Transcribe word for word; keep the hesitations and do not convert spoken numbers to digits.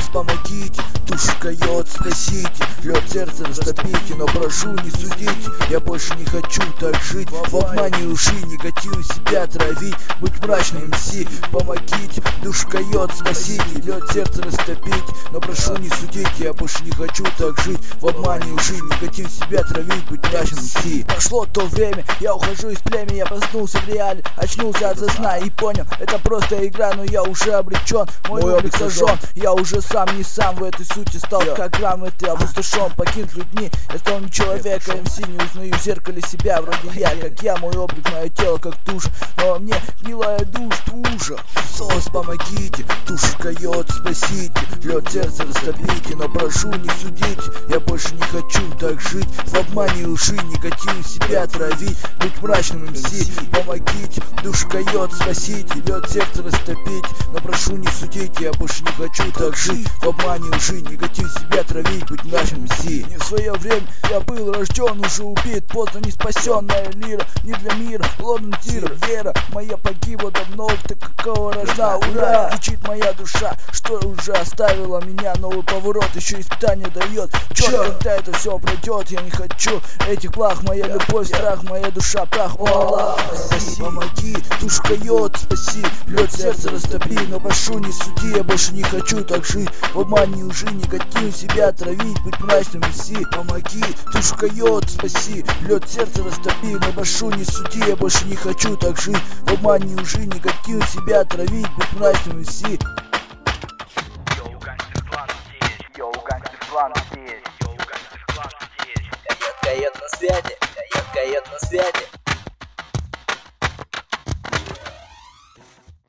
помогите, душу кает, спасите, лед сердце растопите, но прошу не судите, я больше не хочу так жить, в обмане уши, негатив себя травить, быть мрачным МС. Помогите, душу кает, спасите, лед сердце растопить, но прошу не судите, я больше не хочу так жить, в обмане уши, негатив себя травить, быть мрачным МС. Прошло то время, я ухожу из племени, я проснулся в реале, очнулся от сна и понял, это просто игра, но я уже обречен, мой, мой облик сожжен, я уже сам не сам в этой сути стал, как грамм, ты опустошен, покинут людьми, я стал не человеком, МС, не узнаю в зеркале себя, вроде я, как я, мой облик, мое тело как туша, но во мне милая душ, туша. Сос, помогите, душу кает, спасите, лед сердце растопите, но прошу не судите, я больше не хочу так жить, в обмане уши, негатив себя травить, быть мрачным МС. Помогите, душу кает, спасите, лед сердце растопить, но прошу не судите, я больше не хочу так жить, в обмане уши, негатив себя травить, быть мрачным МС. Не в свое время я был рожден, уже убит, поздно не спасенная лира, не для мира, лондон тира, вера моя погибла давно, так какого рожна, ура, кричит моя душа, что уже оставила меня, новый поворот, еще испытание дает, черт, когда это все пройдет, я не хочу этих плах, моя любовь, страх, моя душа, прах, о Аллах, спаси, помоги, душу кает, спаси, лед сердце растопи, но прошу не суди, я больше не хочу так жить, в обмане уже негатив себя травить, быть мрачным МС. Помоги, душу кает, спаси, лед сердце растопи, но прошу не суди, я больше не хочу так жить, в обмане уже негатив себя травить, быть мрачным МС. Йоу, гангстер клан здесь, йоу, гангстер клан здесь, йоу, гангстер клан здесь. Кает, кает на связи, кает, кает на связи.